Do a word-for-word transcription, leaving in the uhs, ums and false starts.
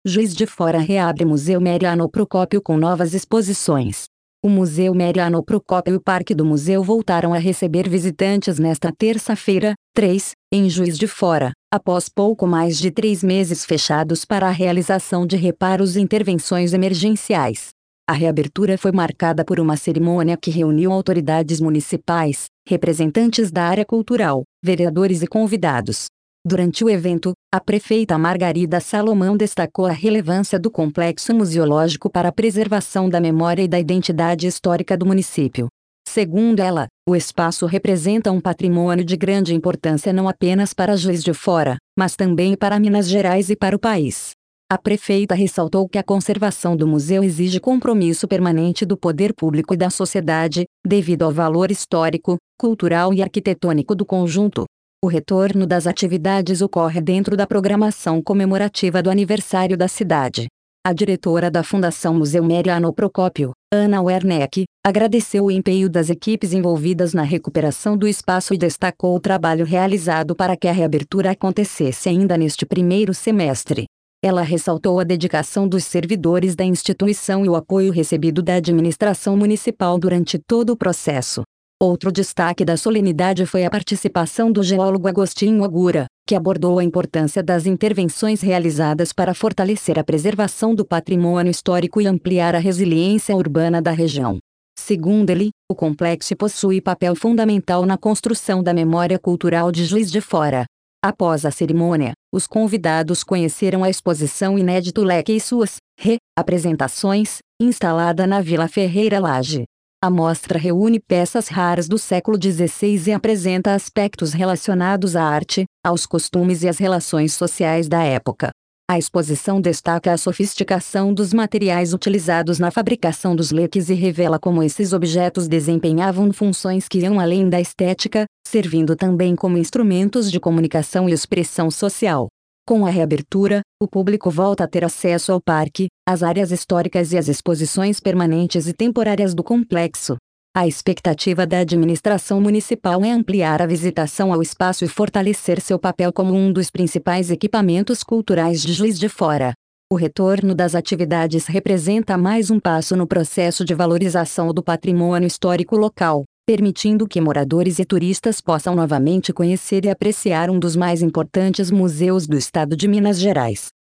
Juiz de Fora reabre Museu Mariano Procópio com novas exposições. O Museu Mariano Procópio e o Parque do Museu voltaram a receber visitantes nesta terça-feira, três, em Juiz de Fora, após pouco mais de três meses fechados para a realização de reparos e intervenções emergenciais. A reabertura foi marcada por uma cerimônia que reuniu autoridades municipais, representantes da área cultural, vereadores e convidados. Durante o evento, a prefeita Margarida Salomão destacou a relevância do complexo museológico para a preservação da memória e da identidade histórica do município. Segundo ela, o espaço representa um patrimônio de grande importância não apenas para Juiz de Fora, mas também para Minas Gerais e para o país. A prefeita ressaltou que a conservação do museu exige compromisso permanente do poder público e da sociedade, devido ao valor histórico, cultural e arquitetônico do conjunto. O retorno das atividades ocorre dentro da programação comemorativa do aniversário da cidade. A diretora da Fundação Museu Mariano Procópio, Ana Werneck, agradeceu o empenho das equipes envolvidas na recuperação do espaço e destacou o trabalho realizado para que a reabertura acontecesse ainda neste primeiro semestre. Ela ressaltou a dedicação dos servidores da instituição e o apoio recebido da administração municipal durante todo o processo. Outro destaque da solenidade foi a participação do geólogo Agostinho Agura, que abordou a importância das intervenções realizadas para fortalecer a preservação do patrimônio histórico e ampliar a resiliência urbana da região. Segundo ele, o complexo possui papel fundamental na construção da memória cultural de Juiz de Fora. Após a cerimônia, os convidados conheceram a exposição Inédito Leque e suas re-apresentações, instalada na Vila Ferreira Lage. A mostra reúne peças raras do século dezesseis e apresenta aspectos relacionados à arte, aos costumes e às relações sociais da época. A exposição destaca a sofisticação dos materiais utilizados na fabricação dos leques e revela como esses objetos desempenhavam funções que iam além da estética, servindo também como instrumentos de comunicação e expressão social. Com a reabertura, o público volta a ter acesso ao parque, às áreas históricas e às exposições permanentes e temporárias do complexo. A expectativa da administração municipal é ampliar a visitação ao espaço e fortalecer seu papel como um dos principais equipamentos culturais de Juiz de Fora. O retorno das atividades representa mais um passo no processo de valorização do patrimônio histórico local, permitindo que moradores e turistas possam novamente conhecer e apreciar um dos mais importantes museus do estado de Minas Gerais.